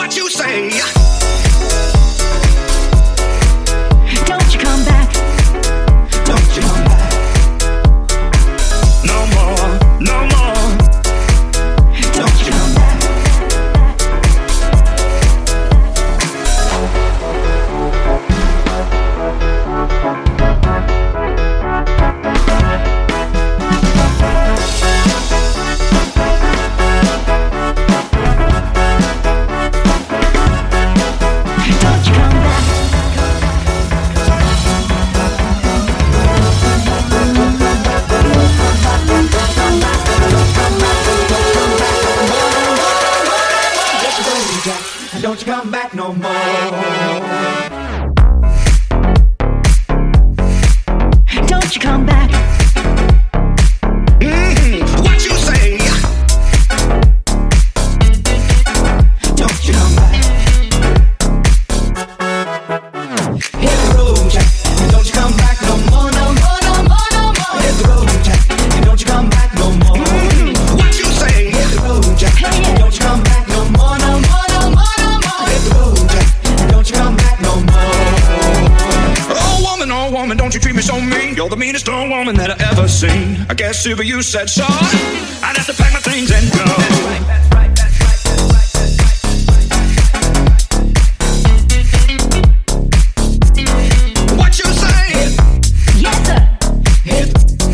what you say. Don't you come back. Don't you come back. No more, no more. Don't you come back. Don't you come back no more. Don't you come back. What you say? Don't you come back. Hit the road, Jack. Don't you come back no more, no more, no more, no more. Hit the road, Jack. Don't you come back no more. What you say? Hit the road, Jack. Don't you come back no more, no more, no more, no more. Hit the road, Jack. Don't you come back no more. Oh woman, don't you treat me so mean. You're the meanest old woman that I ever seen. I guess if you said so, I'd have to pack my things and go. That's right. What you say? Yes, sir. Hip.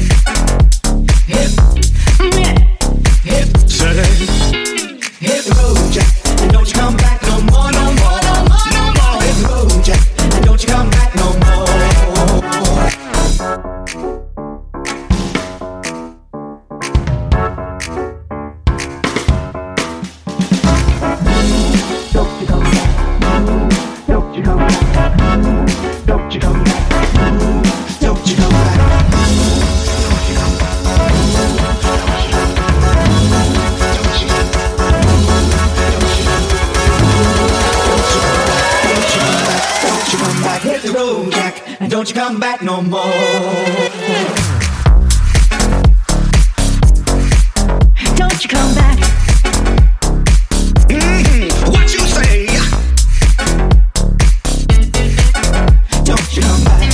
Say. Hit the road, Jack. And don't you come back no more, no more, no more, no more. Hit the road, Jack. And don't you come back no more. Don't you come back no more. Don't you come back. What you say? Don't you come back.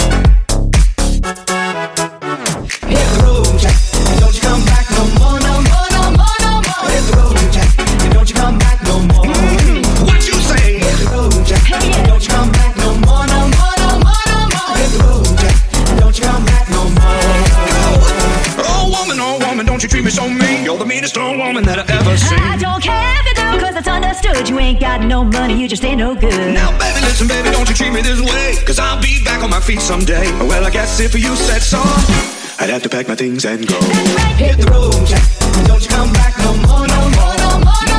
Hit the road, Jack. Don't you come back no more, no more, no more, no more. Hit the road, Jack. Don't you come back no more. What you say? Hit the road, Jack. Don't you come back no more, no more, no more, no more. Hit the road, Jack. Don't you come back no more. Oh woman, don't you treat me so mean. You're the meanest old woman that I've ever seen. I don't care if you do, cause it's understood. You ain't got no money, you just ain't no good. Now baby, listen baby, don't you treat me this way. Cause I'll be back on my feet someday. Well, I guess if you said so, I'd have to pack my things and go. That's right. Hit the road, Jack. Don't you come back no more, no more, no more.